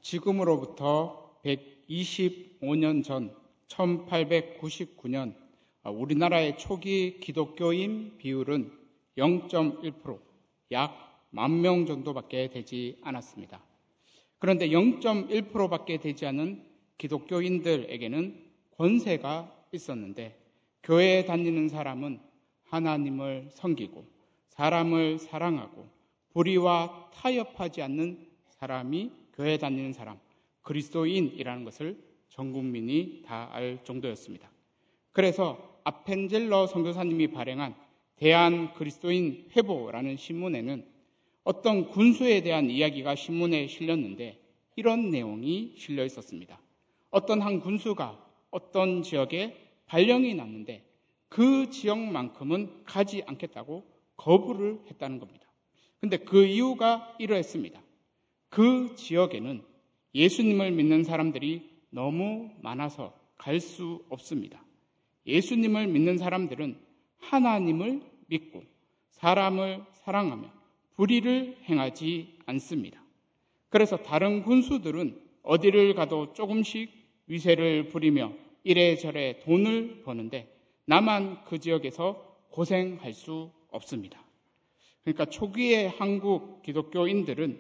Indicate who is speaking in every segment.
Speaker 1: 지금으로부터 125년 전 1899년 우리나라의 초기 기독교인 비율은 0.1%, 약 10,000명 정도밖에 되지 않았습니다. 그런데 0.1%밖에 되지 않은 기독교인들에게는 권세가 있었는데 교회에 다니는 사람은 하나님을 섬기고 사람을 사랑하고 불의와 타협하지 않는 사람이 교회에 다니는 사람, 그리스도인이라는 것을 전 국민이 다 알 정도였습니다. 그래서 아펜젤러 선교사님이 발행한 대한 그리스도인 회보라는 신문에는 어떤 군수에 대한 이야기가 신문에 실렸는데 이런 내용이 실려 있었습니다. 어떤 한 군수가 어떤 지역에 발령이 났는데 그 지역만큼은 가지 않겠다고 거부를 했다는 겁니다. 근데 그 이유가 이러했습니다. 그 지역에는 예수님을 믿는 사람들이 너무 많아서 갈 수 없습니다. 예수님을 믿는 사람들은 하나님을 믿고 사람을 사랑하며 불의를 행하지 않습니다. 그래서 다른 군수들은 어디를 가도 조금씩 위세를 부리며 이래저래 돈을 버는데 나만 그 지역에서 고생할 수 없습니다. 그러니까 초기의 한국 기독교인들은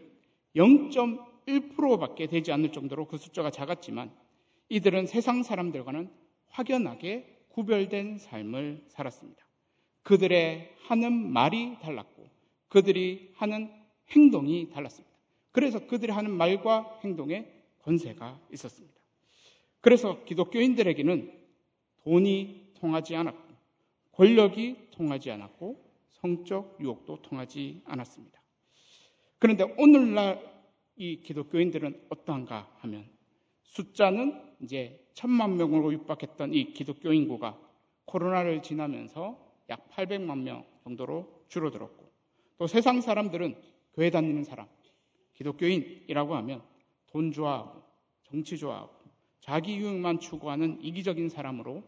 Speaker 1: 0.1%밖에 되지 않을 정도로 그 숫자가 작았지만 이들은 세상 사람들과는 확연하게 구별된 삶을 살았습니다. 그들의 하는 말이 달랐고 그들이 하는 행동이 달랐습니다. 그래서 그들이 하는 말과 행동에 권세가 있었습니다. 그래서 기독교인들에게는 돈이 통하지 않았고 권력이 통하지 않았고 성적 유혹도 통하지 않았습니다. 그런데 오늘날 이 기독교인들은 어떠한가 하면 숫자는 이제 1,000만 명으로 육박했던 이 기독교 인구가 코로나를 지나면서 약 800만 명 정도로 줄어들었고 또 세상 사람들은 교회 다니는 사람, 기독교인이라고 하면 돈 좋아하고 정치 좋아하고 자기 유익만 추구하는 이기적인 사람으로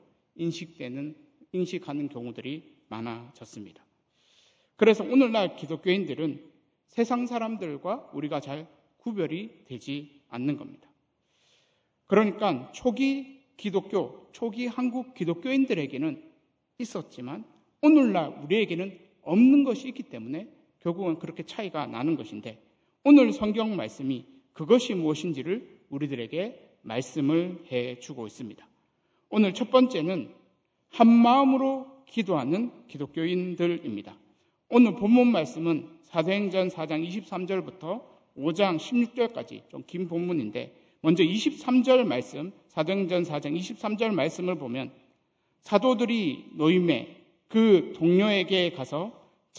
Speaker 1: 인식하는 경우들이 많아졌습니다. 그래서 오늘날 기독교인들은 세상 사람들과 우리가 잘 구별이 되지 않는 겁니다. 그러니까 초기 한국 기독교인들에게는 있었지만 오늘날 우리에게는 없는 것이 있기 때문에 결국은 그렇게 차이가 나는 것인데 오늘 성경 말씀이 그것이 무엇인지를 우리들에게 말씀을 해주고 있습니다. 오늘 첫 번째는 한 마음으로 기도하는 기독교인들입니다. 오늘 본문 말씀은 사도행전 4장 23절부터 5장 16절까지 좀 긴 본문인데 먼저 23절 말씀, 사도행전 4장 23절 말씀을 보면 사도들이 노임에 그 동료에게 가서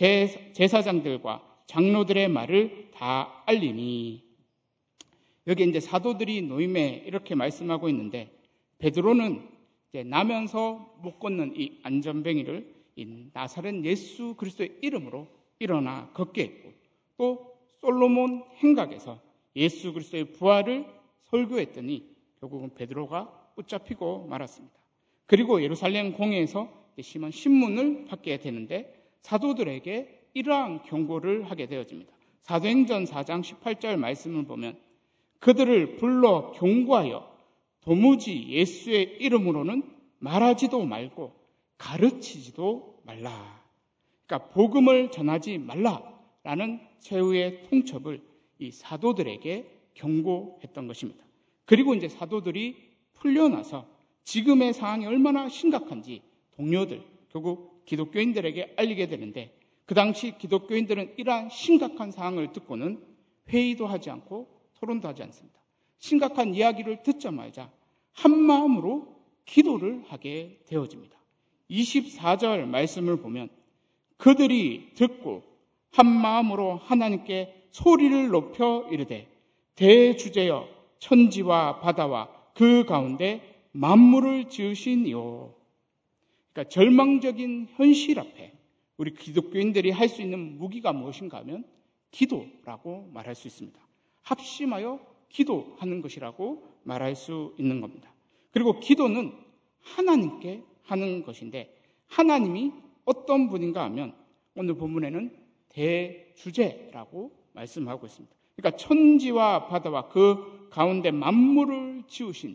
Speaker 1: 제사장들과 장로들의 말을 다 알리니 여기 이제 사도들이 노임에 이렇게 말씀하고 있는데 베드로는 이제 나면서 못 걷는 이 안전뱅이를 이 나사렛 예수 그리스도의 이름으로 일어나 걷게 했고 또 솔로몬 행각에서 예수 그리스도의 부활을 설교했더니 결국은 베드로가 붙잡히고 말았습니다. 그리고 예루살렘 공회에서 심한 신문을 받게 되는데 사도들에게 이러한 경고를 하게 되어집니다. 사도행전 4장 18절 말씀을 보면 그들을 불러 경고하여 도무지 예수의 이름으로는 말하지도 말고 가르치지도 말라. 그러니까 복음을 전하지 말라라는 최후의 통첩을 이 사도들에게 경고했던 것입니다. 그리고 이제 사도들이 풀려나서 지금의 상황이 얼마나 심각한지 동료들, 결국 기독교인들에게 알리게 되는데 그 당시 기독교인들은 이러한 심각한 상황을 듣고는 회의도 하지 않고 토론도 하지 않습니다. 심각한 이야기를 듣자마자 한 마음으로 기도를 하게 되어집니다. 24절 말씀을 보면 그들이 듣고 한 마음으로 하나님께 소리를 높여 이르되 대주제여 천지와 바다와 그 가운데 만물을 지으신 이요. 그러니까 절망적인 현실 앞에 우리 기독교인들이 할 수 있는 무기가 무엇인가 하면 기도라고 말할 수 있습니다. 합심하여 기도하는 것이라고 말할 수 있는 겁니다. 그리고 기도는 하나님께 하는 것인데 하나님이 어떤 분인가 하면 오늘 본문에는 대주제라고 말씀하고 있습니다. 그러니까 천지와 바다와 그 가운데 만물을 지으신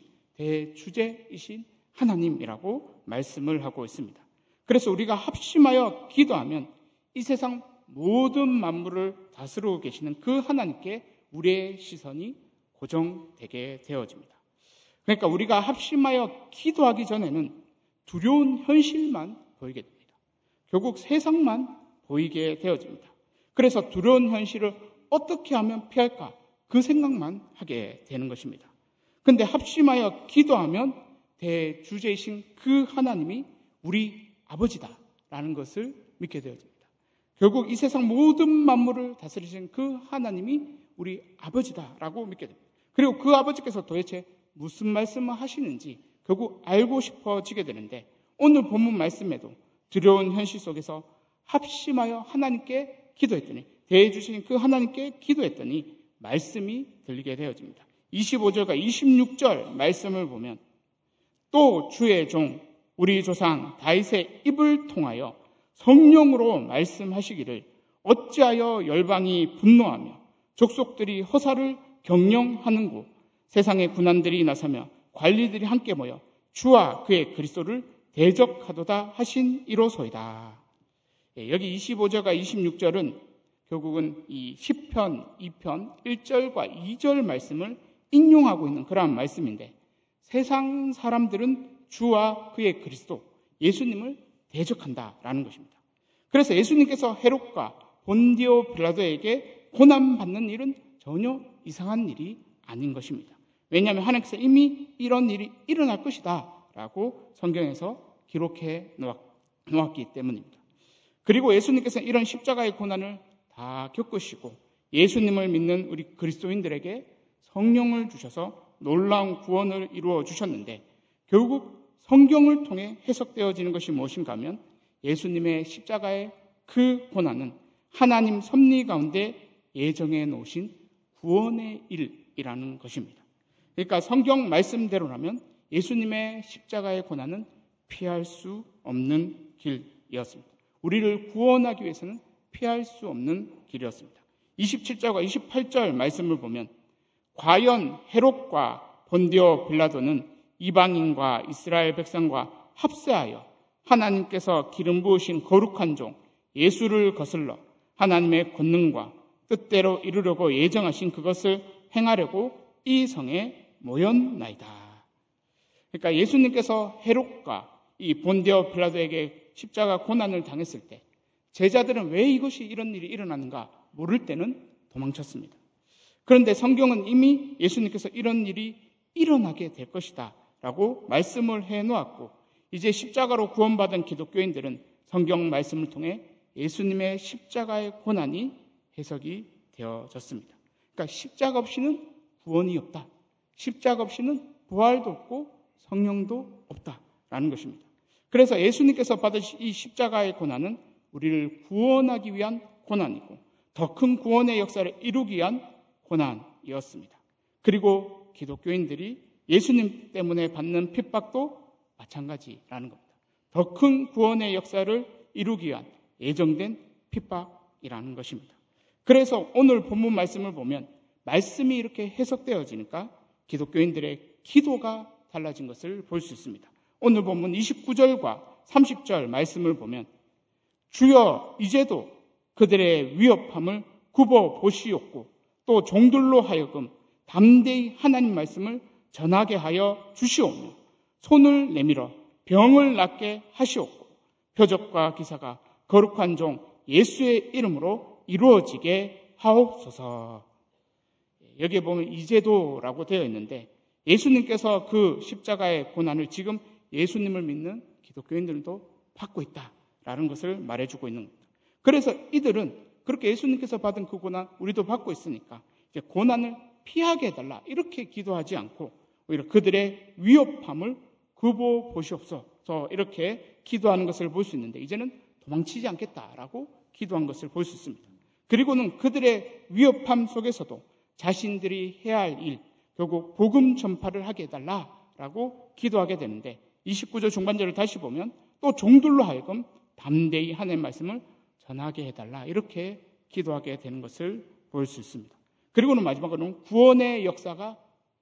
Speaker 1: 대주제이신 하나님이라고 말씀을 하고 있습니다. 그래서 우리가 합심하여 기도하면 이 세상 모든 만물을 다스리고 계시는 그 하나님께 우리의 시선이 고정되게 되어집니다. 그러니까 우리가 합심하여 기도하기 전에는 두려운 현실만 보이게 됩니다. 결국 세상만 보이게 되어집니다. 그래서 두려운 현실을 어떻게 하면 피할까? 그 생각만 하게 되는 것입니다. 그런데 합심하여 기도하면 대주제이신 그 하나님이 우리 아버지다라는 것을 믿게 되어집니다. 결국 이 세상 모든 만물을 다스리신 그 하나님이 우리 아버지다라고 믿게 됩니다. 그리고 그 아버지께서 도대체 무슨 말씀을 하시는지 결국 알고 싶어지게 되는데, 오늘 본문 말씀에도 두려운 현실 속에서 합심하여 하나님께 기도했더니, 대해주신 그 하나님께 기도했더니 말씀이 들리게 되어집니다. 25절과 26절 말씀을 보면, 또 주의 종 우리 조상 다윗의 입을 통하여 성령으로 말씀하시기를, 어찌하여 열방이 분노하며 족속들이 허사를 경영하는고, 세상의 군관들이 나서며 관리들이 함께 모여 주와 그의 그리스도를 대적하도다 하신 이로소이다. 여기 25절과 26절은 결국은 이 시편 2편 1절과 2절 말씀을 인용하고 있는 그러한 말씀인데, 세상 사람들은 주와 그의 그리스도 예수님을 대적한다라는 것입니다. 그래서 예수님께서 헤롯과 본디오 빌라도에게 고난받는 일은 전혀 이상한 일이 아닌 것입니다. 왜냐하면 하나님께서 이미 이런 일이 일어날 것이다 라고 성경에서 기록해 놓았기 때문입니다. 그리고 예수님께서는 이런 십자가의 고난을 다 겪으시고 예수님을 믿는 우리 그리스도인들에게 성령을 주셔서 놀라운 구원을 이루어 주셨는데, 결국 성경을 통해 해석되어지는 것이 무엇인가 하면 예수님의 십자가의 그 고난은 하나님 섭리 가운데 예정해 놓으신 구원의 일이라는 것입니다. 그러니까 성경 말씀대로라면 예수님의 십자가의 고난은 피할 수 없는 길이었습니다. 우리를 구원하기 위해서는 피할 수 없는 길이었습니다. 27절과 28절 말씀을 보면, 과연 헤롯과 본디오 빌라도는 이방인과 이스라엘 백성과 합세하여 하나님께서 기름 부으신 거룩한 종 예수를 거슬러 하나님의 권능과 뜻대로 이루려고 예정하신 그것을 행하려고 이 성에 모였나이다. 그러니까 예수님께서 헤롯과 이 본디오 빌라도에게 십자가 고난을 당했을 때 제자들은 왜 이것이 이런 일이 일어나는가 모를 때는 도망쳤습니다. 그런데 성경은 이미 예수님께서 이런 일이 일어나게 될 것이다 라고 말씀을 해놓았고, 이제 십자가로 구원받은 기독교인들은 성경 말씀을 통해 예수님의 십자가의 고난이 해석이 되어졌습니다. 그러니까 십자가 없이는 구원이 없다. 십자가 없이는 부활도 없고 성령도 없다라는 것입니다. 그래서 예수님께서 받으신 이 십자가의 고난은 우리를 구원하기 위한 고난이고 더 큰 구원의 역사를 이루기 위한 고난이었습니다. 그리고 기독교인들이 예수님 때문에 받는 핍박도 마찬가지라는 겁니다. 더 큰 구원의 역사를 이루기 위한 예정된 핍박이라는 것입니다. 그래서 오늘 본문 말씀을 보면 말씀이 이렇게 해석되어지니까 기독교인들의 기도가 달라진 것을 볼 수 있습니다. 오늘 본문 29절과 30절 말씀을 보면, 주여 이제도 그들의 위협함을 굽어 보시옵고 또 종들로 하여금 담대히 하나님 말씀을 전하게 하여 주시오며 손을 내밀어 병을 낫게 하시옵고 표적과 기사가 거룩한 종 예수의 이름으로 이루어지게 하옵소서. 여기에 보면 이제도라고 되어 있는데, 예수님께서 그 십자가의 고난을 지금 예수님을 믿는 기독교인들도 받고 있다라는 것을 말해주고 있는 겁니다. 그래서 이들은 그렇게 예수님께서 받은 그 고난 우리도 받고 있으니까 이제 고난을 피하게 해달라 이렇게 기도하지 않고 오히려 그들의 위협함을 굽어 보시옵소서 이렇게 기도하는 것을 볼 수 있는데, 이제는 도망치지 않겠다라고 기도한 것을 볼 수 있습니다. 그리고는 그들의 위협함 속에서도 자신들이 해야 할 일, 결국 복음 전파를 하게 해달라라고 기도하게 되는데, 29절 중반절을 다시 보면 또 종들로 하여금 담대히 하나님의 말씀을 전하게 해달라 이렇게 기도하게 되는 것을 볼 수 있습니다. 그리고는 마지막으로는 구원의 역사가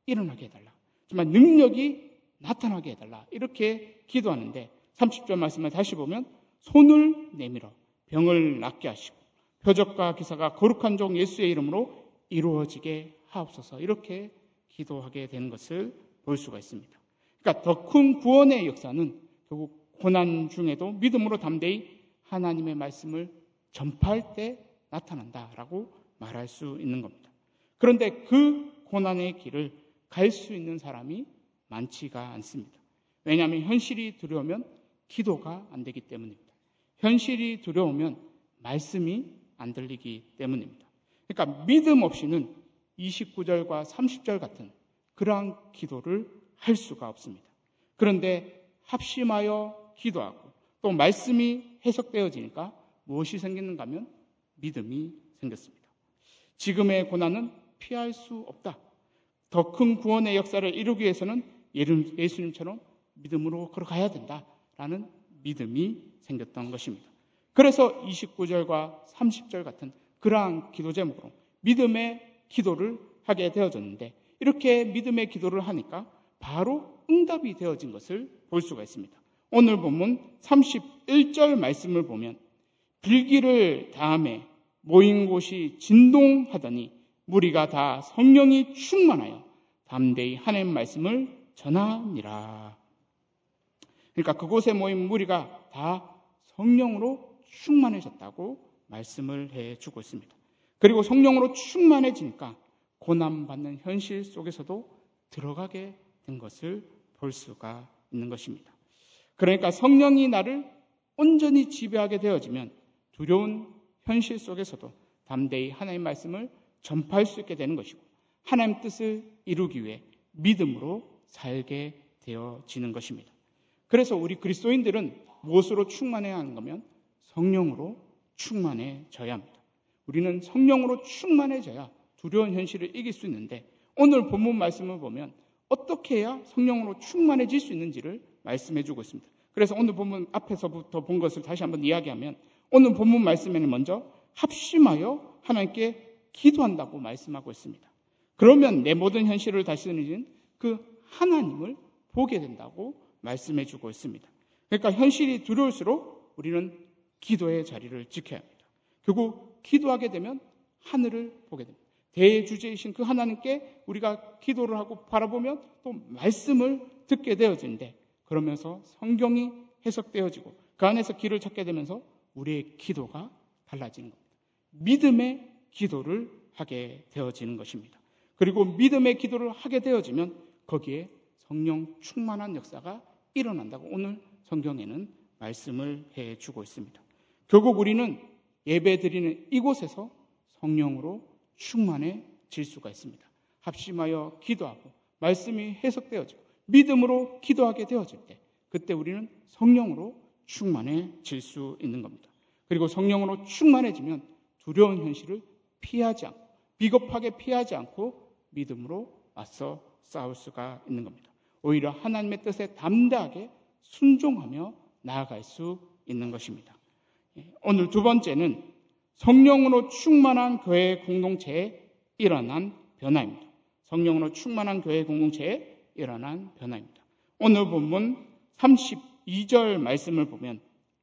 Speaker 1: 일어나게 해달라. 정말 능력이 나타나게 해달라. 이렇게 기도하는데 30절 말씀을 다시 보면 손을 내밀어 병을 낫게 하시고 표적과 기사가 거룩한 종 예수의 이름으로 이루어지게 하옵소서. 이렇게 기도하게 되는 것을 볼 수가 있습니다. 그러니까 더 큰 구원의 역사는 결국 고난 중에도 믿음으로 담대히 하나님의 말씀을 전파할 때 나타난다라고 말할 수 있는 겁니다. 그런데 그 고난의 길을 갈 수 있는 사람이 많지가 않습니다. 왜냐하면 현실이 두려우면 기도가 안 되기 때문입니다. 현실이 두려우면 말씀이 안 들리기 때문입니다. 그러니까 믿음 없이는 29절과 30절 같은 그러한 기도를 할 수가 없습니다. 그런데 합심하여 기도하고 또 말씀이 해석되어지니까 무엇이 생기는가 하면 믿음이 생겼습니다. 지금의 고난은 피할 수 없다. 더 큰 구원의 역사를 이루기 위해서는 예수님처럼 믿음으로 걸어가야 된다라는 믿음이 생겼던 것입니다. 그래서 29절과 30절 같은 그러한 기도 제목으로 믿음의 기도를 하게 되어졌는데 이렇게 믿음의 기도를 하니까 바로 응답이 되어진 것을 볼 수가 있습니다. 오늘 본문 31절 말씀을 보면 빌기를 다음에 모인 곳이 진동하더니 무리가 다 성령이 충만하여 담대히 하나님 말씀을 전하니라. 그러니까 그곳에 모인 무리가 다 성령으로 충만해졌다고 말씀을 해주고 있습니다. 그리고 성령으로 충만해지니까 고난받는 현실 속에서도 들어가게 된 것을 볼 수가 있는 것입니다. 그러니까 성령이 나를 온전히 지배하게 되어지면 두려운 현실 속에서도 담대히 하나님의 말씀을 전파할 수 있게 되는 것이고 하나님의 뜻을 이루기 위해 믿음으로 살게 되어지는 것입니다. 그래서 우리 그리스도인들은 무엇으로 충만해야 하는 거면 성령으로 충만해져야 합니다. 우리는 성령으로 충만해져야 두려운 현실을 이길 수 있는데 오늘 본문 말씀을 보면 어떻게 해야 성령으로 충만해질 수 있는지를 말씀해 주고 있습니다. 그래서 오늘 본문 앞에서부터 본 것을 다시 한번 이야기하면 오늘 본문 말씀에는 먼저 합심하여 하나님께 기도한다고 말씀하고 있습니다. 그러면 내 모든 현실을 다스리는 그 하나님을 보게 된다고 말씀해 주고 있습니다. 그러니까 현실이 두려울수록 우리는 기도의 자리를 지켜야 합니다. 결국 기도하게 되면 하늘을 보게 됩니다. 대주제이신 그 하나님께 우리가 기도를 하고 바라보면 또 말씀을 듣게 되어지는데 그러면서 성경이 해석되어지고 그 안에서 길을 찾게 되면서 우리의 기도가 달라지는 겁니다. 믿음의 기도를 하게 되어지는 것입니다. 그리고 믿음의 기도를 하게 되어지면 거기에 성령 충만한 역사가 일어난다고 오늘 성경에는 말씀을 해주고 있습니다. 결국 우리는 예배 드리는 이곳에서 성령으로 충만해질 수가 있습니다. 합심하여 기도하고 말씀이 해석되어지고 믿음으로 기도하게 되어질 때 그때 우리는 성령으로 충만해질 수 있는 겁니다. 그리고 성령으로 충만해지면 두려운 현실을 피하지 않고 비겁하게 피하지 않고 믿음으로 맞서 싸울 수가 있는 겁니다. 오히려 하나님의 뜻에 담대하게 순종하며 나아갈 수 있는 것입니다. 오늘 두 번째는 성령으로 충만한 교회 공동체에 일어난 변화입니다. 성령으로 충만한 교회 공동체에 일어난 변화입니다. 오늘 본문 32절 말씀을 보면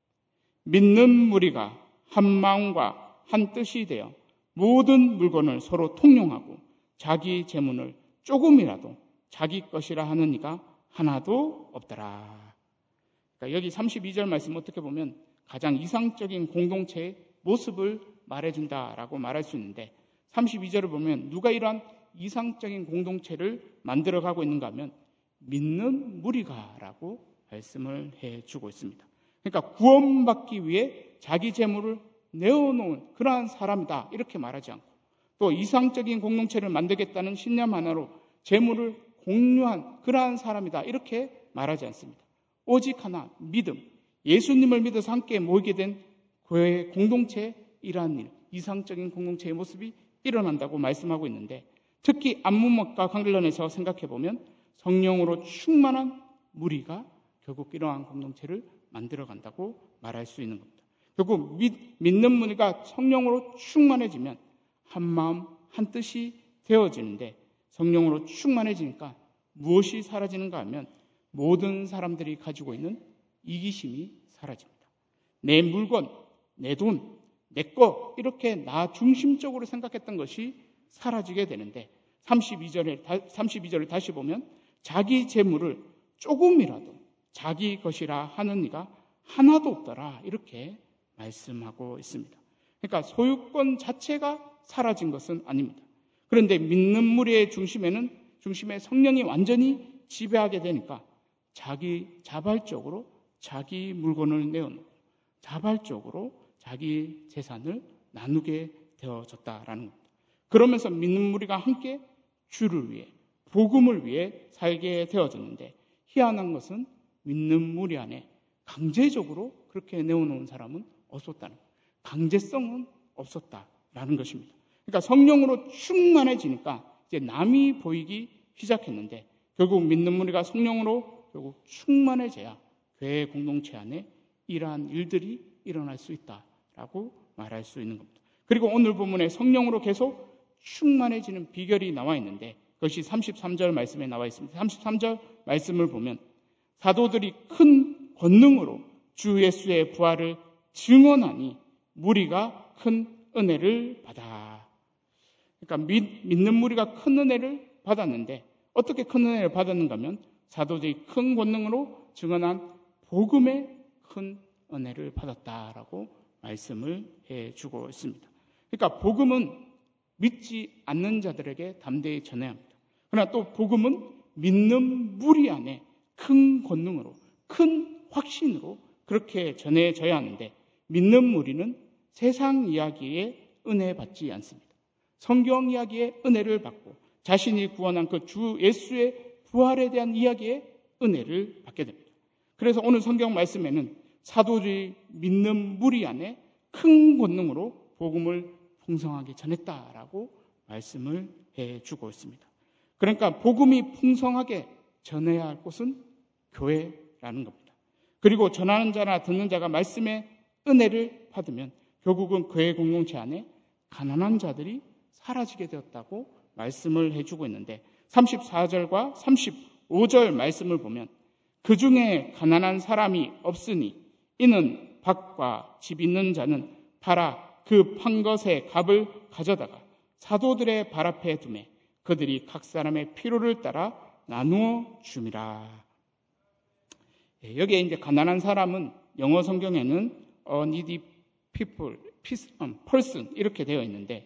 Speaker 1: 믿는 무리가 한 마음과 한 뜻이 되어 모든 물건을 서로 통용하고 자기 재물을 조금이라도 자기 것이라 하는 이가 하나도 없더라. 그러니까 여기 32절 말씀 어떻게 보면 가장 이상적인 공동체의 모습을 말해준다라고 말할 수 있는데 32절을 보면 누가 이러한 이상적인 공동체를 만들어가고 있는가 하면 믿는 무리가라고 말씀을 해주고 있습니다. 그러니까 구원받기 위해 자기 재물을 내어놓은 그러한 사람이다 이렇게 말하지 않고 또 이상적인 공동체를 만들겠다는 신념 하나로 재물을 공유한 그러한 사람이다 이렇게 말하지 않습니다. 오직 하나 믿음, 예수님을 믿어서 함께 모이게 된 교회 공동체의 이러한 일, 이상적인 공동체의 모습이 일어난다고 말씀하고 있는데 특히 안문목과 관련해서 생각해보면 성령으로 충만한 무리가 결국 이러한 공동체를 만들어간다고 말할 수 있는 겁니다. 결국 믿는 무리가 성령으로 충만해지면 한 마음 한 뜻이 되어지는데 성령으로 충만해지니까 무엇이 사라지는가 하면 모든 사람들이 가지고 있는 이기심이 사라집니다. 내 물건, 내 돈, 내 거 이렇게 나 중심적으로 생각했던 것이 사라지게 되는데 32절을 다시 보면 자기 재물을 조금이라도 자기 것이라 하는 이가 하나도 없더라 이렇게 말씀하고 있습니다. 그러니까 소유권 자체가 사라진 것은 아닙니다. 그런데 믿는 무리의 중심에 성령이 완전히 지배하게 되니까 자발적으로 자기 물건을 내어놓고 자발적으로 자기 재산을 나누게 되어졌다라는 겁니다. 그러면서 믿는 무리가 함께 주를 위해 복음을 위해 살게 되어졌는데 희한한 것은 믿는 무리 안에 강제적으로 그렇게 내어놓은 사람은 없었다는 거예요. 강제성은 없었다라는 것입니다. 그러니까 성령으로 충만해지니까 이제 남이 보이기 시작했는데 결국 믿는 무리가 성령으로 결국 충만해져야 교회 공동체 안에 이러한 일들이 일어날 수 있다라고 말할 수 있는 겁니다. 그리고 오늘 본문에 성령으로 계속 충만해지는 비결이 나와 있는데 그것이 33절 말씀에 나와 있습니다. 33절 말씀을 보면 사도들이 큰 권능으로 주 예수의 부활을 증언하니 무리가 큰 은혜를 받아. 그러니까 믿는 무리가 큰 은혜를 받았는데 어떻게 큰 은혜를 받았는가 하면 사도들이 큰 권능으로 증언한 복음의 큰 은혜를 받았다라고 말씀을 해주고 있습니다. 그러니까 복음은 믿지 않는 자들에게 담대히 전해야 합니다. 그러나 또 복음은 믿는 무리 안에 큰 권능으로 큰 확신으로 그렇게 전해져야 하는데 믿는 무리는 세상 이야기에 은혜 받지 않습니다. 성경 이야기에 은혜를 받고 자신이 구원한 그 주 예수의 부활에 대한 이야기에 은혜를 받게 됩니다. 그래서 오늘 성경 말씀에는 사도들이 믿는 무리 안에 큰 권능으로 복음을 풍성하게 전했다라고 말씀을 해주고 있습니다. 그러니까 복음이 풍성하게 전해야 할 곳은 교회라는 겁니다. 그리고 전하는 자나 듣는 자가 말씀의 은혜를 받으면 결국은 교회 공동체 안에 가난한 자들이 사라지게 되었다고 말씀을 해주고 있는데 34절과 35절 말씀을 보면 그 중에 가난한 사람이 없으니 이는 밭과 집 있는 자는 팔아 그 판 것의 값을 가져다가 사도들의 발 앞에 두매 그들이 각 사람의 필요를 따라 나누어 줌이라. 여기에 이제 가난한 사람은 영어 성경에는 needy people, person 이렇게 되어 있는데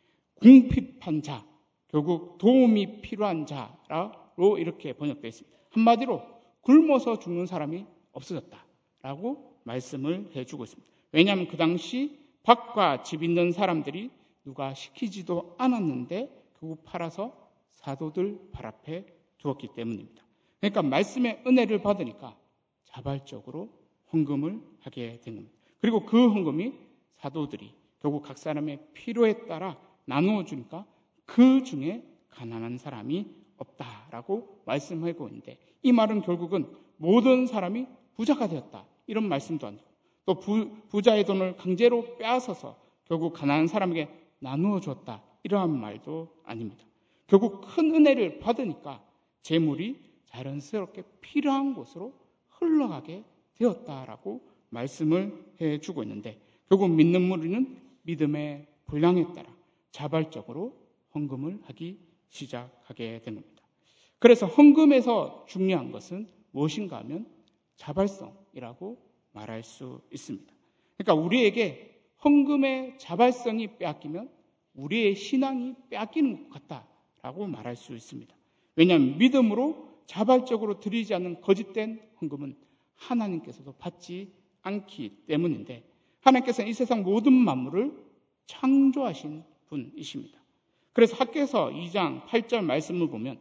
Speaker 1: 궁핍한 자, 결국 도움이 필요한 자로 이렇게 번역되어 있습니다. 한마디로 굶어서 죽는 사람이 없어졌다라고 말씀을 해주고 있습니다. 왜냐하면 그 당시 밭과 집 있는 사람들이 누가 시키지도 않았는데 결국 팔아서 사도들 발 앞에 두었기 때문입니다. 그러니까 말씀의 은혜를 받으니까 자발적으로 헌금을 하게 된 겁니다. 그리고 그 헌금이 사도들이 결국 각 사람의 필요에 따라 나누어 주니까 그 중에 가난한 사람이 없다라고 말씀하고 있는데 이 말은 결국은 모든 사람이 부자가 되었다 이런 말씀도 아니고 또 부자의 돈을 강제로 빼앗아서 결국 가난한 사람에게 나누어 줬다 이러한 말도 아닙니다. 결국 큰 은혜를 받으니까 재물이 자연스럽게 필요한 곳으로 흘러가게 되었다라고 말씀을 해주고 있는데 결국 믿는 무리는 믿음의 분량에 따라 자발적으로 헌금을 하기 시작하게 된 겁니다. 그래서 헌금에서 중요한 것은 무엇인가 하면 자발성이라고 말할 수 있습니다. 그러니까 우리에게 헌금의 자발성이 빼앗기면 우리의 신앙이 빼앗기는 것 같다라고 말할 수 있습니다. 왜냐하면 믿음으로 자발적으로 드리지 않는 거짓된 헌금은 하나님께서도 받지 않기 때문인데 하나님께서는 이 세상 모든 만물을 창조하신 분이십니다. 그래서 학개서 2장 8절 말씀을 보면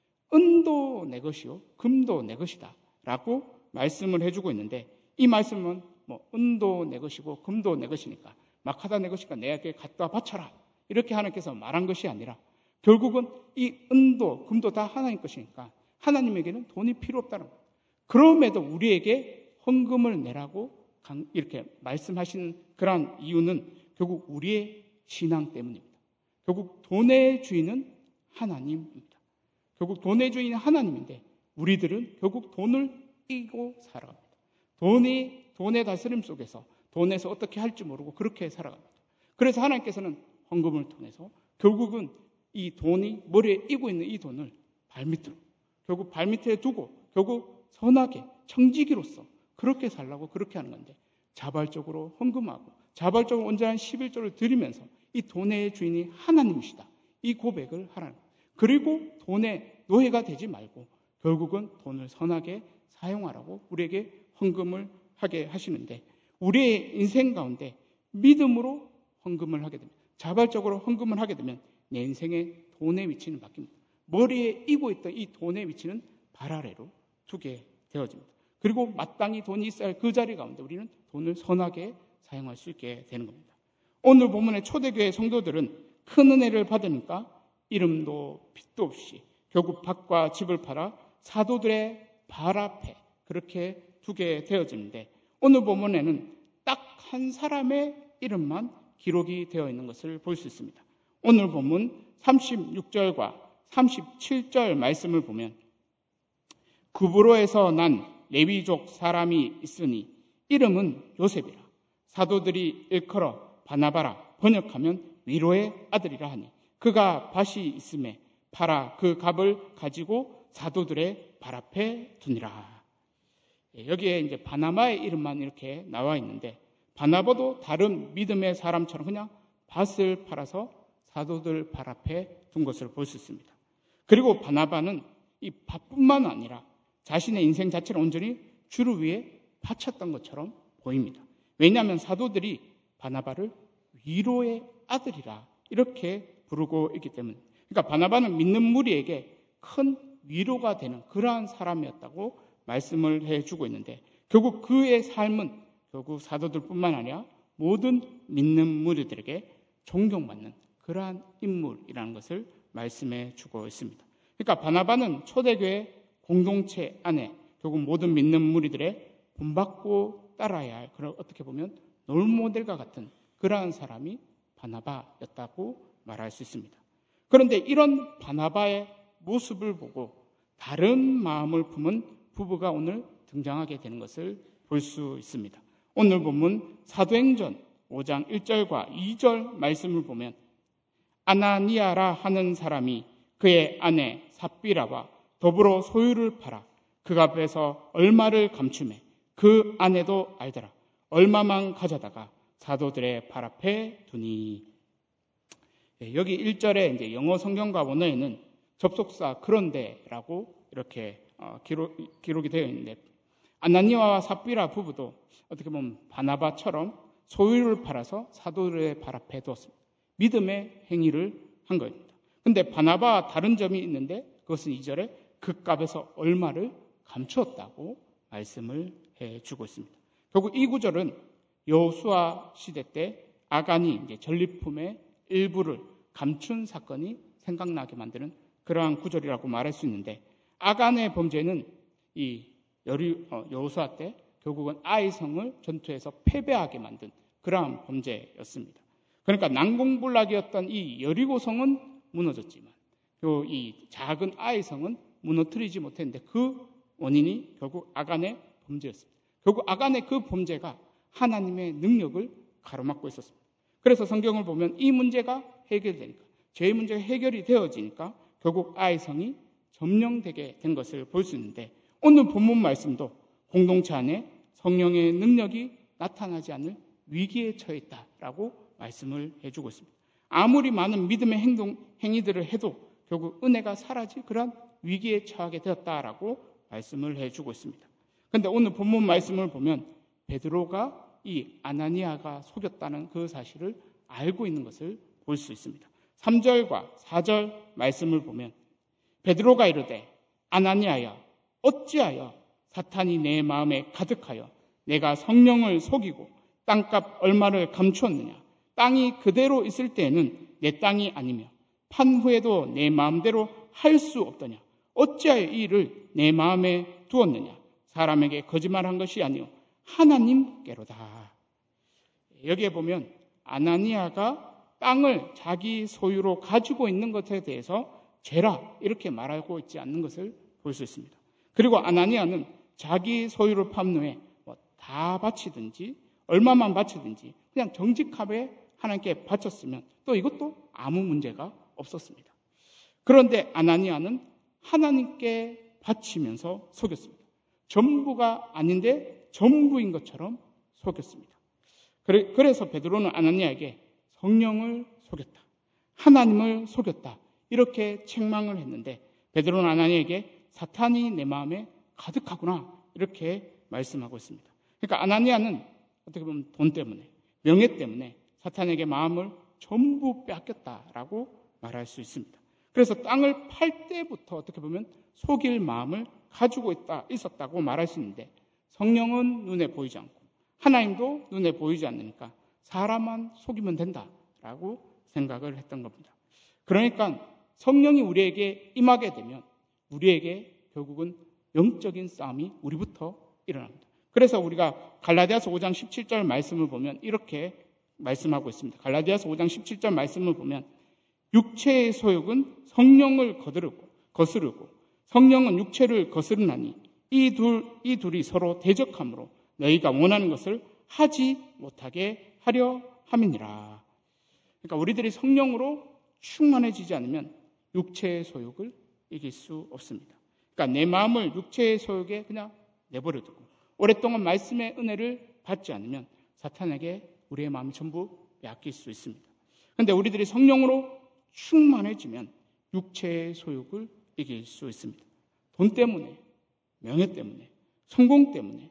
Speaker 1: 은도 내 것이요 금도 내 것이다 라고 말씀을 해주고 있는데 이 말씀은 은도 내 것이고 금도 내 것이니까 막하다 내 것이니까 내게 갖다 바쳐라 이렇게 하나님께서 말한 것이 아니라 결국은 이 은도 금도 다 하나님 것이니까 하나님에게는 돈이 필요 없다는 거예요. 그럼에도 우리에게 헌금을 내라고 이렇게 말씀하시는 그런 이유는 결국 우리의 신앙 때문입니다. 결국 돈의 주인은 하나님입니다. 결국 돈의 주인이 하나님인데 우리들은 결국 돈을 이기고 살아갑니다. 돈의 다스림 속에서 돈에서 어떻게 할지 모르고 그렇게 살아갑니다. 그래서 하나님께서는 헌금을 통해서 결국은 이 돈이 머리에 이고 있는 이 돈을 결국 발밑에 두고 결국 선하게 청지기로서 그렇게 살라고 그렇게 하는 건데 자발적으로 헌금하고 자발적으로 온전한 11조를 드리면서 이 돈의 주인이 하나님이시다. 이 고백을 하라는 거예요. 그리고 돈의 노예가 되지 말고 결국은 돈을 선하게 사용하라고 우리에게 헌금을 하게 하시는데 우리의 인생 가운데 믿음으로 헌금을 하게 됩니다. 자발적으로 헌금을 하게 되면 내 인생의 돈의 위치는 바뀝니다. 머리에 이고 있던 이 돈의 위치는 발 아래로 두게 되어집니다. 그리고 마땅히 돈이 있어야 할 그 자리 가운데 우리는 돈을 선하게 사용할 수 있게 되는 겁니다. 오늘 본문의 초대교회 성도들은 큰 은혜를 받으니까 이름도 빚도 없이 결국 밭과 집을 팔아 사도들의 발 앞에 그렇게 두게 되어지는데 오늘 본문에는 딱 한 사람의 이름만 기록이 되어 있는 것을 볼 수 있습니다. 오늘 본문 36절과 37절 말씀을 보면 구브로에서 난 레위족 사람이 있으니 이름은 요셉이라 사도들이 일컬어 바나바라 번역하면 위로의 아들이라 하니 그가 밭이 있음에 팔아 그 값을 가지고 사도들의 발 앞에 두니라. 여기에 이제 바나바의 이름만 이렇게 나와 있는데 바나바도 다른 믿음의 사람처럼 그냥 밭을 팔아서 사도들 발 앞에 둔 것을 볼 수 있습니다. 그리고 바나바는 이 밭뿐만 아니라 자신의 인생 자체를 온전히 주를 위해 바쳤던 것처럼 보입니다. 왜냐하면 사도들이 바나바를 위로의 아들이라 이렇게 부르고 있기 때문에 그러니까 바나바는 믿는 무리에게 큰 위로가 되는 그러한 사람이었다고 말씀을 해주고 있는데 결국 그의 삶은 결국 사도들뿐만 아니라 모든 믿는 무리들에게 존경받는 그러한 인물이라는 것을 말씀해 주고 있습니다. 그러니까 바나바는 초대교회 공동체 안에 결국 모든 믿는 무리들의 본받고 따라야 할 그런 어떻게 보면 롤모델과 같은 그러한 사람이 바나바였다고 말할 수 있습니다. 그런데 이런 바나바의 모습을 보고 다른 마음을 품은 부부가 오늘 등장하게 되는 것을 볼 수 있습니다. 오늘 본문 사도행전 5장 1절과 2절 말씀을 보면 아나니아라 하는 사람이 그의 아내 삽비라와 더불어 소유를 팔아 그 앞에서 얼마를 감추매 그 아내도 알더라. 얼마만 가져다가 사도들의 발 앞에 두니. 여기 1절에 이제 영어 성경과 원어에는 접속사 그런데라고 이렇게 기록이 되어 있는데 아나니아와 삽비라 부부도 어떻게 보면 바나바처럼 소유를 팔아서 사도들의 발 앞에 두었습니다. 믿음의 행위를 한 겁니다. 그런데 바나바와 다른 점이 있는데 그것은 2절에 그 값에서 얼마를 감추었다고 말씀을 해주고 있습니다. 결국 이 구절은 여호수아 시대 때 아간이 이제 전리품의 일부를 감춘 사건이 생각나게 만드는 그러한 구절이라고 말할 수 있는데 아간의 범죄는 이 여호수아 때 결국은 아이성을 전투에서 패배하게 만든 그러한 범죄였습니다. 그러니까 난공불락이었던 이 여리고성은 무너졌지만 이 작은 아이성은 무너뜨리지 못했는데 그 원인이 결국 아간의 범죄였습니다. 결국 아간의 그 범죄가 하나님의 능력을 가로막고 있었습니다. 그래서 성경을 보면 이 문제가 해결되니까 죄의 문제가 해결이 되어지니까 결국 아이성이 점령되게 된 것을 볼 수 있는데 오늘 본문 말씀도 공동체 안에 성령의 능력이 나타나지 않을 위기에 처해 있다라고 말씀을 해주고 있습니다. 아무리 많은 믿음의 행위들을 해도 결국 은혜가 사라질 그런 위기에 처하게 되었다라고 말씀을 해주고 있습니다. 그런데 오늘 본문 말씀을 보면 베드로가 이 아나니아가 속였다는 그 사실을 알고 있는 것을 볼 수 있습니다. 3절과 4절 말씀을 보면 베드로가 이르되 아나니아야 어찌하여 사탄이 내 마음에 가득하여 내가 성령을 속이고 땅값 얼마를 감추었느냐. 땅이 그대로 있을 때에는 내 땅이 아니며 판 후에도 내 마음대로 할 수 없더냐. 어찌하여 이 일을 내 마음에 두었느냐. 사람에게 거짓말한 것이 아니요 하나님께로다. 여기에 보면 아나니아가 땅을 자기 소유로 가지고 있는 것에 대해서 죄라 이렇게 말하고 있지 않는 것을 볼 수 있습니다. 그리고 아나니아는 자기 소유를 판매해 다 바치든지 얼마만 바치든지 그냥 정직하게 하나님께 바쳤으면 또 이것도 아무 문제가 없었습니다. 그런데 아나니아는 하나님께 바치면서 속였습니다. 전부가 아닌데 전부인 것처럼 속였습니다. 그래서 베드로는 아나니아에게 성령을 속였다, 하나님을 속였다 이렇게 책망을 했는데 베드로는 아나니아에게 사탄이 내 마음에 가득하구나 이렇게 말씀하고 있습니다. 그러니까 아나니아는 어떻게 보면 돈 때문에, 명예 때문에 사탄에게 마음을 전부 빼앗겼다라고 말할 수 있습니다. 그래서 땅을 팔 때부터 어떻게 보면 속일 마음을 가지고 있었다고 말할 수 있는데 성령은 눈에 보이지 않고 하나님도 눈에 보이지 않으니까 사람만 속이면 된다라고 생각을 했던 겁니다. 그러니까 성령이 우리에게 임하게 되면 우리에게 결국은 영적인 싸움이 우리부터 일어납니다. 그래서 우리가 갈라디아서 5장 17절 말씀을 보면 이렇게 말씀하고 있습니다. 갈라디아서 5장 17절 말씀을 보면 육체의 소욕은 성령을 거스르고 성령은 육체를 거스르나니 이 둘이 서로 대적함으로 너희가 원하는 것을 하지 못하게 하려 함이니라. 그러니까 우리들이 성령으로 충만해지지 않으면 육체의 소욕을 이길 수 없습니다. 그러니까 내 마음을 육체의 소욕에 그냥 내버려 두고 오랫동안 말씀의 은혜를 받지 않으면 사탄에게 우리의 마음이 전부 빼앗길 수 있습니다. 그런데 우리들이 성령으로 충만해지면 육체의 소욕을 이길 수 있습니다. 돈 때문에, 명예 때문에, 성공 때문에,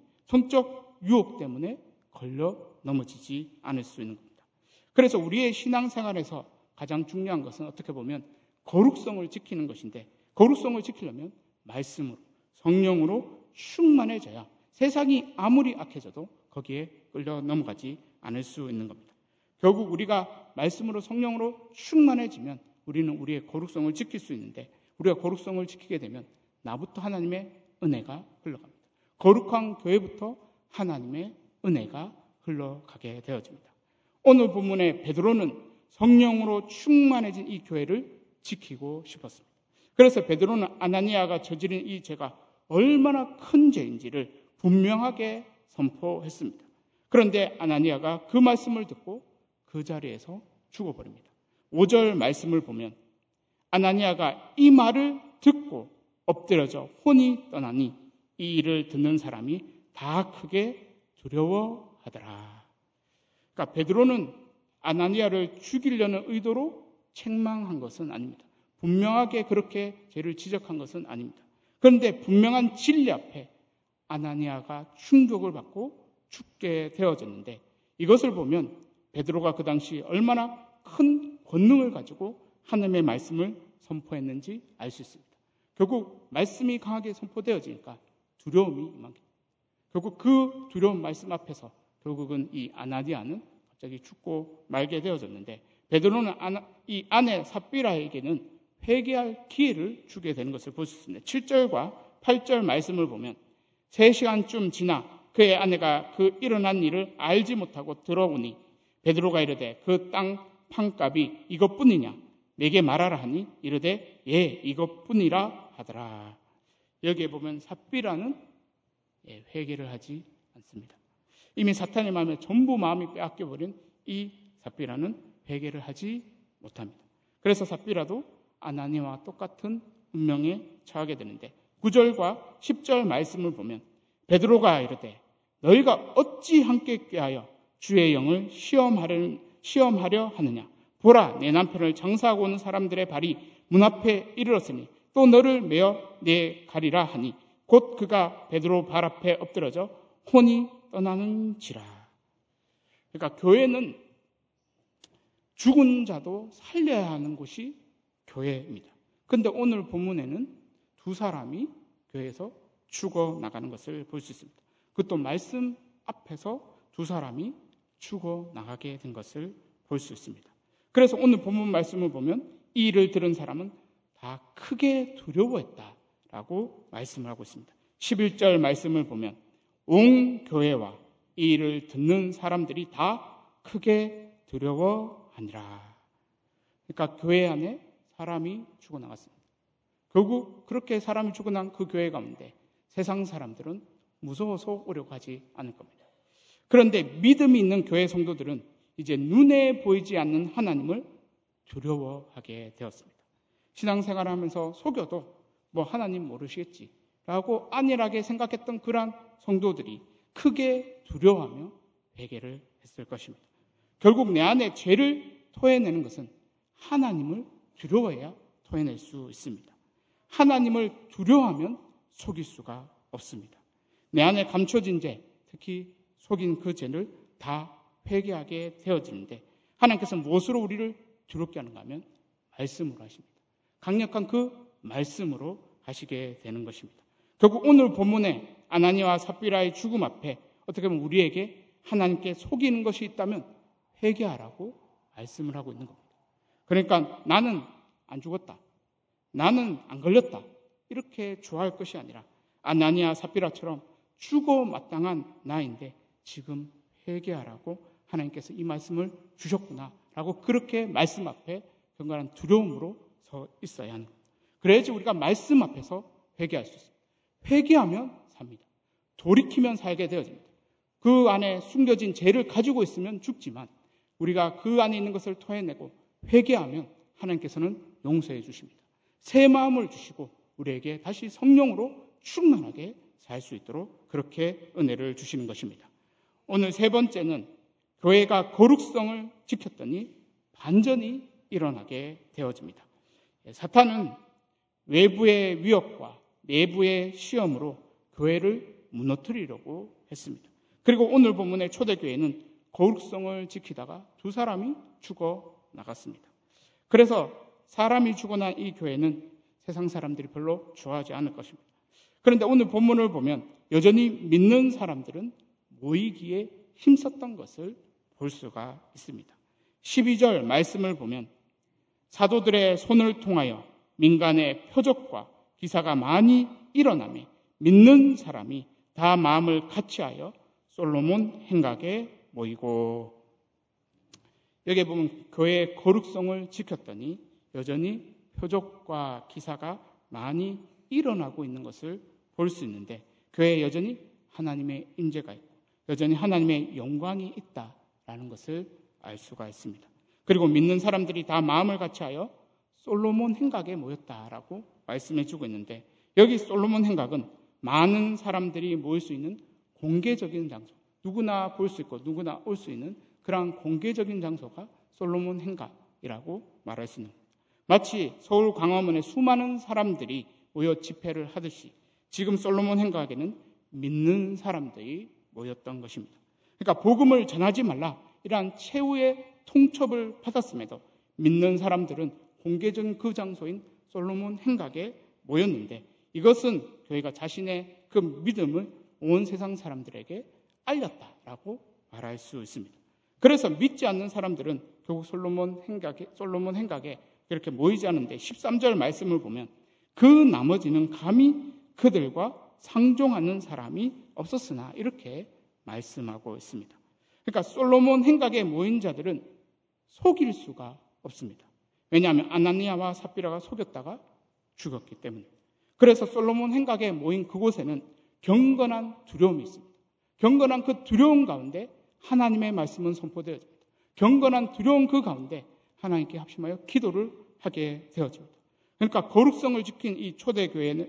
Speaker 1: 성적 유혹 때문에 걸려 넘어지지 않을 수 있는 겁니다. 그래서 우리의 신앙생활에서 가장 중요한 것은 어떻게 보면 거룩성을 지키는 것인데 거룩성을 지키려면 말씀으로, 성령으로 충만해져야 세상이 아무리 악해져도 거기에 끌려 넘어가지 않을 수 있는 겁니다. 결국 우리가 말씀으로 성령으로 충만해지면 우리는 우리의 거룩성을 지킬 수 있는데 우리가 거룩성을 지키게 되면 나부터 하나님의 은혜가 흘러갑니다. 거룩한 교회부터 하나님의 은혜가 흘러가게 되어집니다. 오늘 본문의 베드로는 성령으로 충만해진 이 교회를 지키고 싶었습니다. 그래서 베드로는 아나니아가 저지른 이 죄가 얼마나 큰 죄인지를 분명하게 선포했습니다. 그런데 아나니아가 그 말씀을 듣고 그 자리에서 죽어버립니다. 5절 말씀을 보면 아나니아가 이 말을 듣고 엎드려져 혼이 떠나니 이 일을 듣는 사람이 다 크게 두려워하더라. 그러니까 베드로는 아나니아를 죽이려는 의도로 책망한 것은 아닙니다. 분명하게 그렇게 죄를 지적한 것은 아닙니다. 그런데 분명한 진리 앞에 아나니아가 충격을 받고 죽게 되어졌는데 이것을 보면 베드로가 그 당시 얼마나 큰 권능을 가지고 하나님의 말씀을 선포했는지 알 수 있습니다. 결국 말씀이 강하게 선포되어지니까 두려움이 임하게 됩니다. 결국 그 두려운 말씀 앞에서 결국은 이 아나니아는 갑자기 죽고 말게 되어졌는데 베드로는 이 아내 삽비라에게는 회개할 기회를 주게 되는 것을 볼 수 있습니다. 7절과 8절 말씀을 보면 3시간쯤 지나 그의 아내가 그 일어난 일을 알지 못하고 들어오니 베드로가 이르되 그 땅 판값이 이것뿐이냐 내게 말하라 하니 이르되 예 이것뿐이라 하더라. 여기에 보면 삽비라는 회개를 하지 않습니다. 이미 사탄의 마음에 전부 마음이 빼앗겨버린 이 삽비라는 회개를 하지 못합니다. 그래서 삽비라도 아나니아와 똑같은 운명에 처하게 되는데 9절과 10절 말씀을 보면 베드로가 이르되 너희가 어찌 함께 꾀하여 주의 영을 시험하려 하느냐 보라 내 남편을 장사하고 오는 사람들의 발이 문 앞에 이르렀으니 또 너를 메어 내 가리라 하니 곧 그가 베드로 발 앞에 엎드러져 혼이 떠나는지라. 그러니까 교회는 죽은 자도 살려야 하는 곳이 교회입니다. 그런데 오늘 본문에는 두 사람이 교회에서 죽어나가는 것을 볼 수 있습니다. 그것도 말씀 앞에서 두 사람이 죽어나가게 된 것을 볼 수 있습니다. 그래서 오늘 본문 말씀을 보면 이 일을 들은 사람은 다 크게 두려워했다라고 말씀을 하고 있습니다. 11절 말씀을 보면 온 교회와 이 일을 듣는 사람들이 다 크게 두려워하니라. 그러니까 교회 안에 사람이 죽어나갔습니다. 결국 그렇게 사람이 죽어난 그 교회 가운데 세상 사람들은 무서워서 오려고 하지 않을 겁니다. 그런데 믿음이 있는 교회 성도들은 이제 눈에 보이지 않는 하나님을 두려워하게 되었습니다. 신앙생활을 하면서 속여도 뭐 하나님 모르시겠지 라고 안일하게 생각했던 그러한 성도들이 크게 두려워하며 회개를 했을 것입니다. 결국 내 안에 죄를 토해내는 것은 하나님을 두려워해야 토해낼 수 있습니다. 하나님을 두려워하면 속일 수가 없습니다. 내 안에 감춰진 죄, 특히 속인 그 죄를 다 회개하게 되어지는데 하나님께서 무엇으로 우리를 두렵게 하는가 하면 말씀으로 하십니다. 강력한 그 말씀으로 하시게 되는 것입니다. 결국 오늘 본문에 아나니아와 삽비라의 죽음 앞에 어떻게 보면 우리에게 하나님께 속이는 것이 있다면 회개하라고 말씀을 하고 있는 겁니다. 그러니까 나는 안 죽었다. 나는 안 걸렸다. 이렇게 좋아할 것이 아니라 아나니아 삽비라처럼 죽어 마땅한 나인데 지금 회개하라고 하나님께서 이 말씀을 주셨구나 라고 그렇게 말씀 앞에 경건한 두려움으로 서 있어야 하는 겁니다. 그래야지 우리가 말씀 앞에서 회개할 수 있습니다. 회개하면 삽니다. 돌이키면 살게 되어집니다. 그 안에 숨겨진 죄를 가지고 있으면 죽지만 우리가 그 안에 있는 것을 토해내고 회개하면 하나님께서는 용서해 주십니다. 새 마음을 주시고 우리에게 다시 성령으로 충만하게 살 수 있도록 그렇게 은혜를 주시는 것입니다. 오늘 세 번째는 교회가 거룩성을 지켰더니 반전이 일어나게 되어집니다. 사탄은 외부의 위협과 내부의 시험으로 교회를 무너뜨리려고 했습니다. 그리고 오늘 본문의 초대교회는 거룩성을 지키다가 두 사람이 죽어 나갔습니다. 그래서 사람이 죽어난 이 교회는 세상 사람들이 별로 좋아하지 않을 것입니다. 그런데 오늘 본문을 보면 여전히 믿는 사람들은 모이기에 힘썼던 것을 볼 수가 있습니다. 12절 말씀을 보면 사도들의 손을 통하여 민간의 표적과 기사가 많이 일어나며 믿는 사람이 다 마음을 같이하여 솔로몬 행각에 모이고, 여기 보면 교회의 거룩성을 지켰더니 여전히 표적과 기사가 많이 일어나고 있는 것을 볼 수 있는데 교회에 여전히 하나님의 임재가 있고 여전히 하나님의 영광이 있다라는 것을 알 수가 있습니다. 그리고 믿는 사람들이 다 마음을 같이하여 솔로몬 행각에 모였다라고 말씀해 주고 있는데 여기 솔로몬 행각은 많은 사람들이 모일 수 있는 공개적인 장소, 누구나 볼 수 있고 누구나 올 수 있는 그러한 공개적인 장소가 솔로몬 행각이라고 말할 수 있는 겁니다. 마치 서울 광화문에 수많은 사람들이 모여 집회를 하듯이 지금 솔로몬 행각에는 믿는 사람들이 모였던 것입니다. 그러니까 복음을 전하지 말라 이러한 최후의 통첩을 받았음에도 믿는 사람들은 공개적인 그 장소인 솔로몬 행각에 모였는데 이것은 교회가 자신의 그 믿음을 온 세상 사람들에게 알렸다라고 말할 수 있습니다. 그래서 믿지 않는 사람들은 결국 솔로몬 행각에 그렇게 모이지 않는데 13절 말씀을 보면 그 나머지는 감히 그들과 상종하는 사람이 없었으나 이렇게 말씀하고 있습니다. 그러니까 솔로몬 행각에 모인 자들은 속일 수가 없습니다. 왜냐하면 아나니아와 삽비라가 속였다가 죽었기 때문에. 그래서 솔로몬 행각에 모인 그곳에는 경건한 두려움이 있습니다. 경건한 그 두려움 가운데 하나님의 말씀은 선포되어집니다. 경건한 두려움 그 가운데 하나님께 합심하여 기도를 하게 되어집니다. 그러니까 거룩성을 지킨 이 초대교회는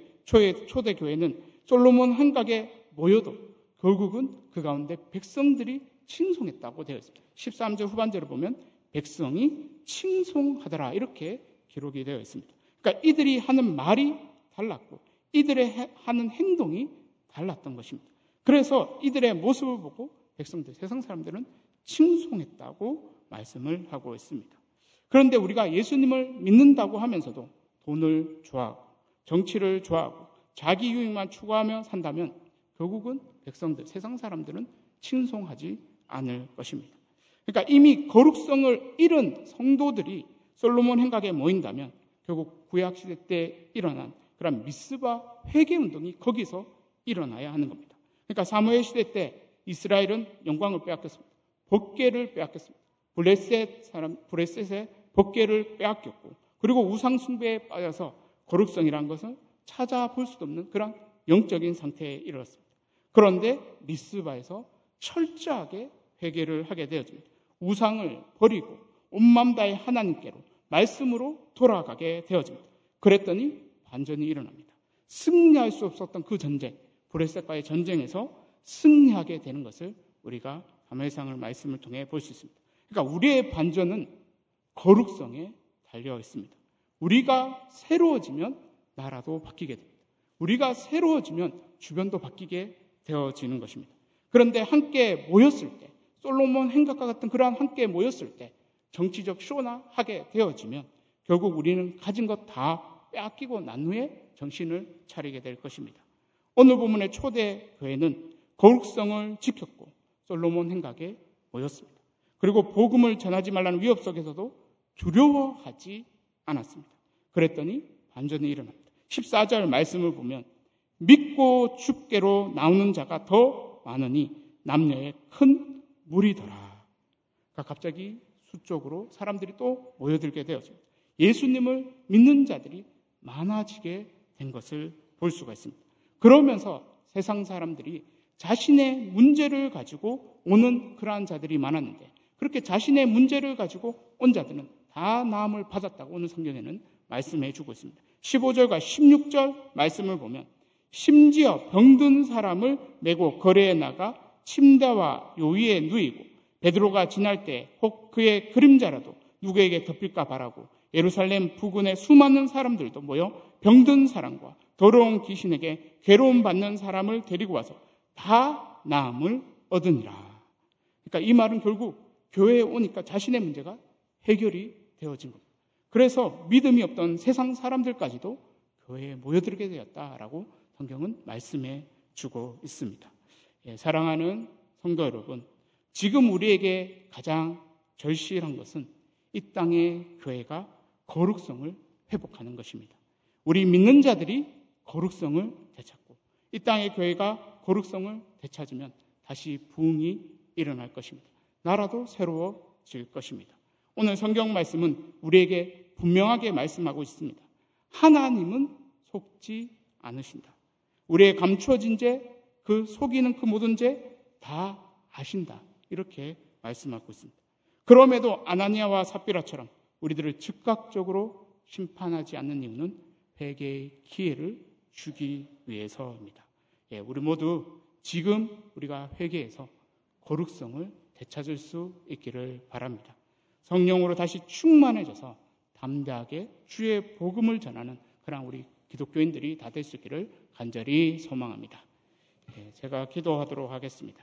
Speaker 1: 솔로몬 행각에 모여도 결국은 그 가운데 백성들이 칭송했다고 되어 있습니다. 13절 후반절을 보면 백성이 칭송하더라 이렇게 기록이 되어 있습니다. 그러니까 이들이 하는 말이 달랐고 이들의 하는 행동이 달랐던 것입니다. 그래서 이들의 모습을 보고 백성들, 세상 사람들은 칭송했다고 말씀을 하고 있습니다. 그런데 우리가 예수님을 믿는다고 하면서도 돈을 좋아하고 정치를 좋아하고 자기 유익만 추구하며 산다면 결국은 백성들, 세상 사람들은 칭송하지 않을 것입니다. 그러니까 이미 거룩성을 잃은 성도들이 솔로몬 행각에 모인다면 결국 구약시대 때 일어난 그런 미스바 회개운동이 거기서 일어나야 하는 겁니다. 그러니까 사무엘 시대 때 이스라엘은 영광을 빼앗겼습니다. 법궤를 빼앗겼습니다. 브레셋의 법궤를 빼앗겼고 그리고 우상 숭배에 빠져서 거룩성이란 것은 찾아볼 수도 없는 그런 영적인 상태에 이르렀습니다. 그런데 미스바에서 철저하게 회개를 하게 되어집니다. 우상을 버리고 온 마음 다해 하나님께로 말씀으로 돌아가게 되어집니다. 그랬더니 반전이 일어납니다. 승리할 수 없었던 그 전쟁, 브레셋과의 전쟁에서 승리하게 되는 것을 우리가 감회상을 말씀을 통해 볼 수 있습니다. 그러니까 우리의 반전은 거룩성에 달려 있습니다. 우리가 새로워지면 나라도 바뀌게 됩니다. 우리가 새로워지면 주변도 바뀌게 되어지는 것입니다. 그런데 함께 모였을 때, 솔로몬 행각과 같은 그러한 함께 모였을 때 정치적 쇼나 하게 되어지면 결국 우리는 가진 것 다 빼앗기고 난 후에 정신을 차리게 될 것입니다. 오늘 본문의 초대 교회는 거룩성을 지켰고 솔로몬 행각에 모였습니다. 그리고 복음을 전하지 말라는 위협 속에서도 두려워하지 않았습니다. 그랬더니 반전이 일어납니다. 14절 말씀을 보면 믿고 주께로 나오는 자가 더 많으니 남녀의 큰 무리더라. 그러니까 갑자기 수적으로 사람들이 또 모여들게 되었습니다. 예수님을 믿는 자들이 많아지게 된 것을 볼 수가 있습니다. 그러면서 세상 사람들이 자신의 문제를 가지고 오는 그러한 자들이 많았는데 그렇게 자신의 문제를 가지고 온 자들은 다 나음을 받았다고 오늘 성경에는 말씀해 주고 있습니다. 15절과 16절 말씀을 보면 심지어 병든 사람을 메고 거리에 나가 침대와 요위에 누이고 베드로가 지날 때 혹 그의 그림자라도 누구에게 덮일까 바라고 예루살렘 부근의 수많은 사람들도 모여 병든 사람과 더러운 귀신에게 괴로움 받는 사람을 데리고 와서 다 나음을 얻으니라. 그러니까 이 말은 결국 교회에 오니까 자신의 문제가 해결이 되어진 겁니다. 그래서 믿음이 없던 세상 사람들까지도 교회에 모여들게 되었다라고 성경은 말씀해 주고 있습니다. 사랑하는 성도 여러분, 지금 우리에게 가장 절실한 것은 이 땅의 교회가 거룩성을 회복하는 것입니다. 우리 믿는 자들이 거룩성을 되찾고 이 땅의 교회가 거룩성을 되찾으면 다시 부흥이 일어날 것입니다. 나라도 새로워질 것입니다. 오늘 성경 말씀은 우리에게 분명하게 말씀하고 있습니다. 하나님은 속지 않으신다. 우리의 감추어진 죄, 그 속이는 그 모든 죄 다 아신다. 이렇게 말씀하고 있습니다. 그럼에도 아나니아와 삽비라처럼 우리들을 즉각적으로 심판하지 않는 이유는 회개의 기회를 주기 위해서입니다. 우리 모두 지금 우리가 회개해서 거룩성을 되찾을 수 있기를 바랍니다. 성령으로 다시 충만해져서 담대하게 주의 복음을 전하는 그런 우리 기독교인들이 다 될 수 있기를 간절히 소망합니다. 제가 기도하도록 하겠습니다.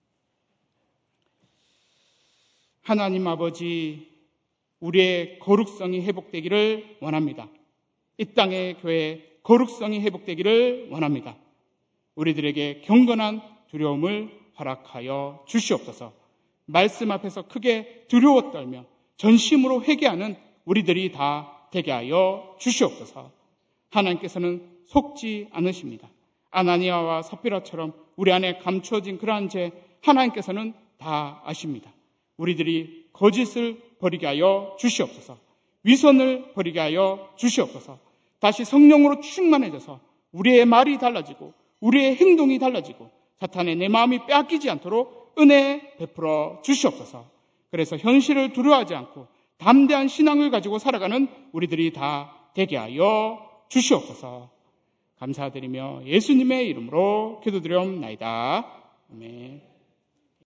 Speaker 1: 하나님 아버지, 우리의 거룩성이 회복되기를 원합니다. 이 땅의 교회의 거룩성이 회복되기를 원합니다. 우리들에게 경건한 두려움을 허락하여 주시옵소서. 말씀 앞에서 크게 두려워 떨며 전심으로 회개하는 우리들이 다 되게 하여 주시옵소서. 하나님께서는 속지 않으십니다. 아나니아와 삽비라처럼 우리 안에 감추어진 그러한 죄 하나님께서는 다 아십니다. 우리들이 거짓을 버리게 하여 주시옵소서. 위선을 버리게 하여 주시옵소서. 다시 성령으로 충만해져서 우리의 말이 달라지고 우리의 행동이 달라지고 사탄의 내 마음이 빼앗기지 않도록 은혜 베풀어 주시옵소서. 그래서 현실을 두려워하지 않고 담대한 신앙을 가지고 살아가는 우리들이 다 되게 하여 주시옵소서. 감사드리며 예수님의 이름으로 기도드리옵나이다. 아멘.